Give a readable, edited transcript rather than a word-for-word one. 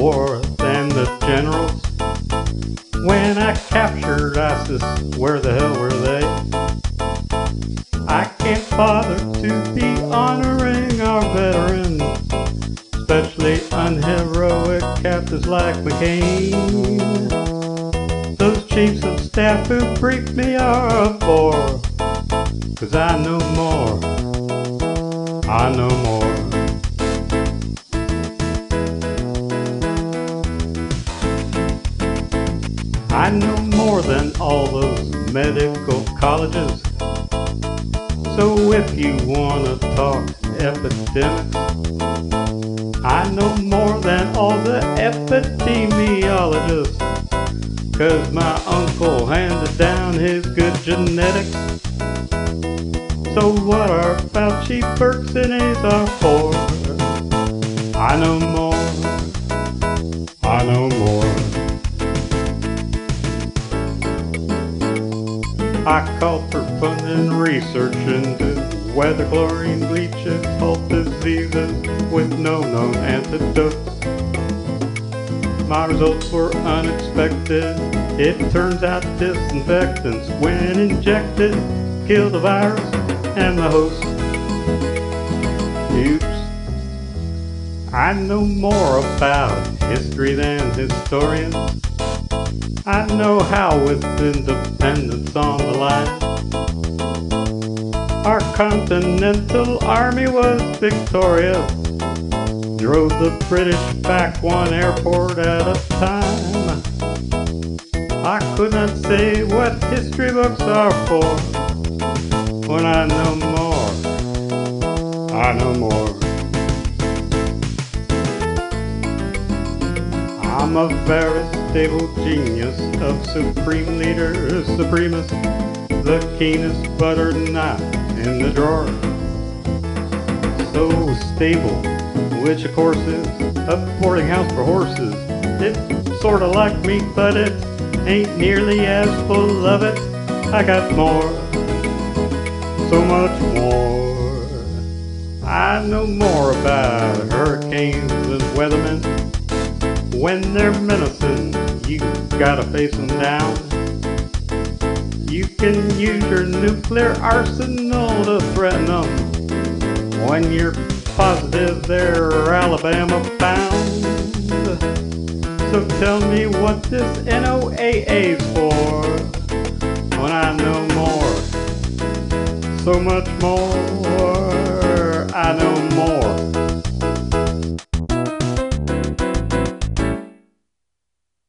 war than the generals. When I captured ISIS, where the hell were they? I can't bother to be honoring our veterans, especially unheroic captains like McCain. Those chiefs of staff who briefed me are a bore, 'cause I know more, I know more. I know more than all those medical colleges. So if you wanna talk epidemics, I know more than all the epidemiologists, 'cause my uncle handed down his good genetics. So what are Fauci, Birx, and Azar for? I know more, I know more. I called for funding research into whether chlorine bleach causes diseases with no known antidotes. My results were unexpected. It turns out disinfectants, when injected, kill the virus and the host. Oops. I know more about history than historians. I know how with independence on the line, our Continental Army was victorious, drove the British back one airport at a time. I could not say what history books are for, when I know more, I know more. I'm a very stable genius of supreme leader, supremacist, the keenest butter knife in the drawer. So stable, which of course is a boarding house for horses. It's sorta like meat, but it ain't nearly as full of it. I got more, so much more. I know more about hurricanes and weathermen. When they're menacing, you gotta face them down. You can use your nuclear arsenal to threaten them, when you're positive they're Alabama bound. So tell me what this NOAA's for, when I know more, so much more.